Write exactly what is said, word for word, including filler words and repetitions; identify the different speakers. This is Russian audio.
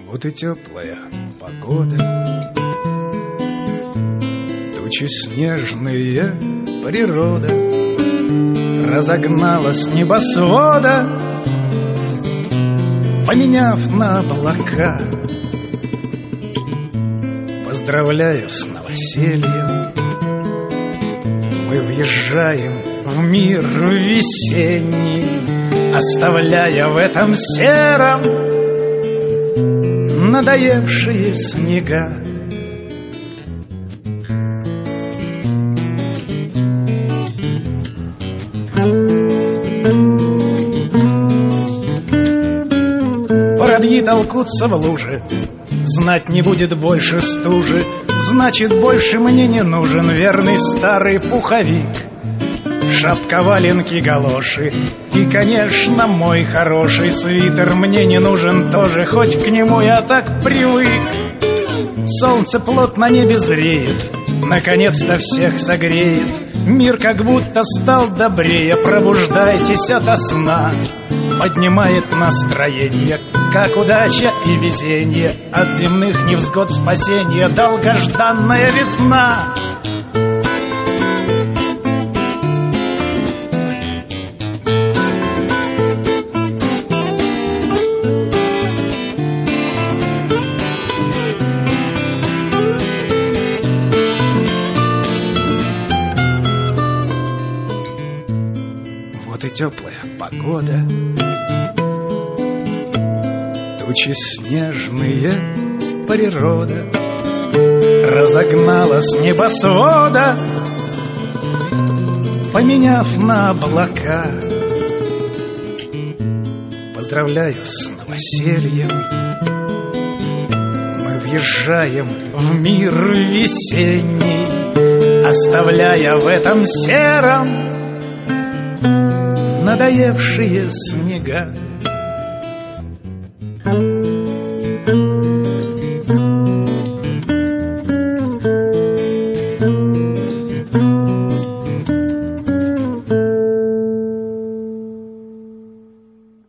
Speaker 1: Вот и теплая погода, тучи снежные, природа разогнала с небосвода, поменяв на облака. Поздравляю с новосельем, мы въезжаем в мир весенний, оставляя в этом сером надоевшие снега. Воробьи толкутся в луже, знать не будет больше стужи, значит, больше мне не нужен верный старый пуховик, шапка, валенки, галоши и, конечно, мой хороший свитер мне не нужен тоже, хоть к нему я так привык. Солнце плотно на небе зреет, наконец-то всех согреет, мир как будто стал добрее, пробуждайтесь ото сна. Поднимает настроение, как удача и везение, от земных невзгод спасение, долгожданная весна. Вот и теплая погода, тучи снежные, природа разогнала с небосвода, поменяв на облака. Поздравляю с новосельем, мы въезжаем в мир весенний, оставляя в этом сером надоевшие снега.